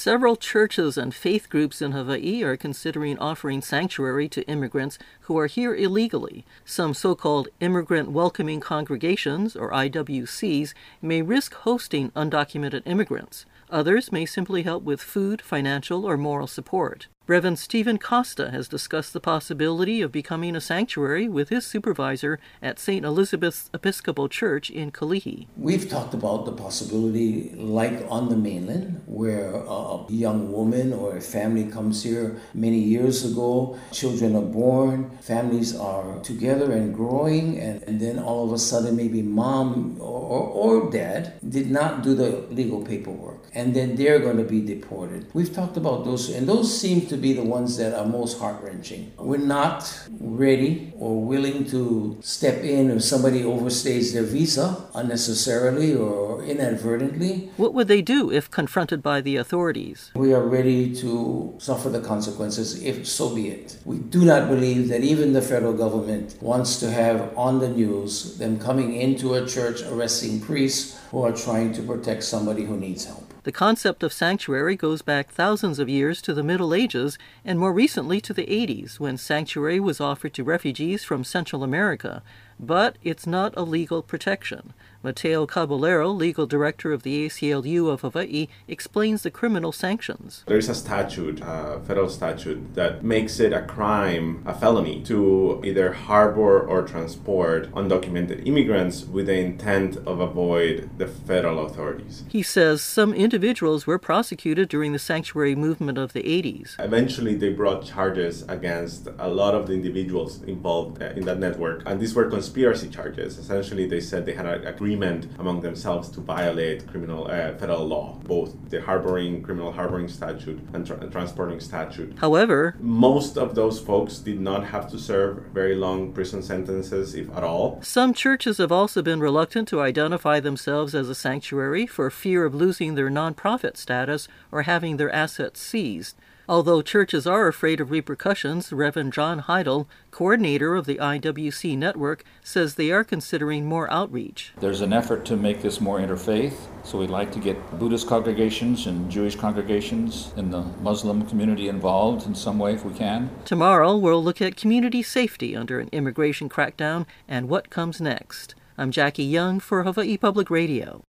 Several churches and faith groups in Hawaii are considering offering sanctuary to immigrants who are here illegally. Some so-called immigrant welcoming congregations, or IWCs, may risk hosting undocumented immigrants. Others may simply help with food, financial, or moral support. Reverend Stephen Costa has discussed the possibility of becoming a sanctuary with his supervisor at St. Elizabeth's Episcopal Church in Kalihi. We've talked about the possibility, like on the mainland, where a young woman or a family comes here many years ago, children are born, families are together and growing, and then all of a sudden maybe mom or dad did not do the legal paperwork, and then they're going to be deported. We've talked about those, and those seem to be the ones that are most heart-wrenching. We're not ready or willing to step in if somebody overstays their visa unnecessarily or inadvertently. What would they do if confronted by the authorities? We are ready to suffer the consequences, if so be it. We do not believe that even the federal government wants to have on the news them coming into a church arresting priests who are trying to protect somebody who needs help. The concept of sanctuary goes back thousands of years to the Middle Ages and more recently to the 80s, when sanctuary was offered to refugees from Central America. But it's not a legal protection. Mateo Caballero, legal director of the ACLU of Hawaii, explains the criminal sanctions. There is a statute, a federal statute, that makes it a crime, a felony, to either harbor or transport undocumented immigrants with the intent of avoid the federal authorities. He says some individuals were prosecuted during the sanctuary movement of the 80s. Eventually, they brought charges against a lot of the individuals involved in that network, and these were conspiracy charges. Essentially, they said they had an agreement among themselves to violate criminal federal law, both the criminal harboring statute and transporting statute. However, most of those folks did not have to serve very long prison sentences, if at all. Some churches have also been reluctant to identify themselves as a sanctuary for fear of losing their nonprofit status or having their assets seized. Although churches are afraid of repercussions, Reverend John Heidel, coordinator of the IWC network, says they are considering more outreach. There's an effort to make this more interfaith, so we'd like to get Buddhist congregations and Jewish congregations and the Muslim community involved in some way if we can. Tomorrow, we'll look at community safety under an immigration crackdown and what comes next. I'm Jackie Young for Hawaii Public Radio.